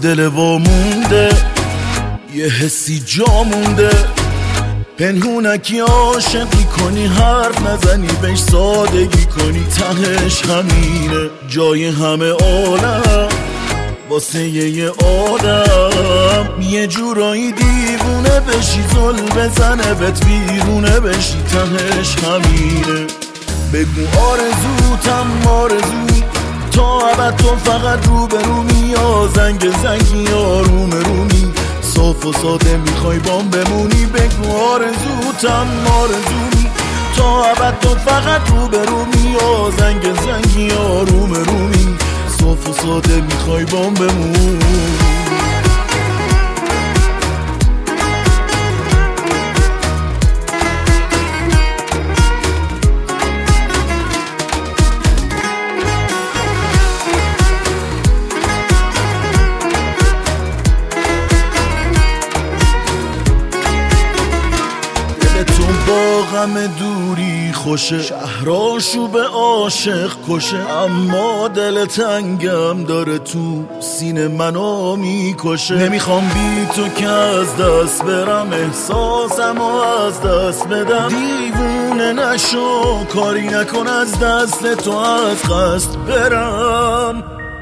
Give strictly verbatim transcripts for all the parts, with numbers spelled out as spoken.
دل وامونده یه حسی جا مونده پنهونکی عاشقی کنی حرف نزنی بهش سادگی کنی تهش همینه جای همه عالم واسه یه آدم یه جورایی دیوونه بشی زل بزنه بهت بیرونه بشی تهش همینه بگو آرزوتم آرزومی تا ابد تو فقط رو به رومی یا زنگ زنگی یا روم رومی صاف و ساده میخوای بام بمونی بگو آرزوتم آرزومی تا ابد تو فقط رو به رومی یا زنگ زنگی یا روم رومی صاف و ساده میخوای بام بمونی با غم دوری خوشه شهراشو به عاشق کشه اما دل تنگم داره تو سینه منو میکشه نمیخوام بی تو که از دست برم احساسم و از دست بدم دیوونه نشو کاری نکن از دست تو از قصد برم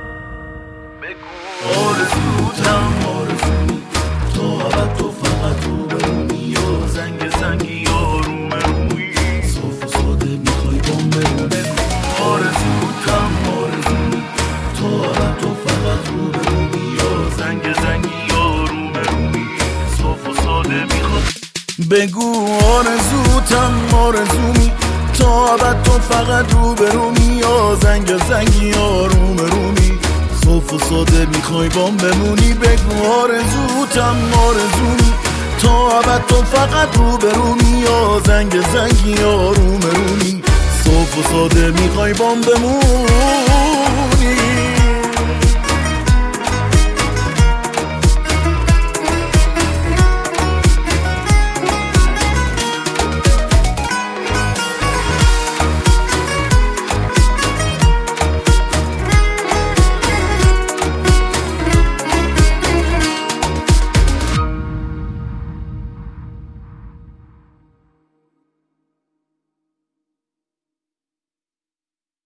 بگو آرزوتم آرزومی تا ابد تو فقط رو برمی یا زنگ زنگی یا روم روی صاف و ساده میخوای بام بمونه آرزوتم آرزومی تا ابد تو فقط رو برمی یا زنگ زنگی یا روم روی صاف و ساده میخوای بگو آرزوتم آرزومی تا ابد تو فقط رو برومی یا زنگ زنگی یا روم رومی صاف و ساده میخوای بام بمونی بگو آرزوتم آرزومی تا ابد تو فقط رو برومی یا زنگ زنگی یا روم رومی صاف و ساده میخوای بام بمونی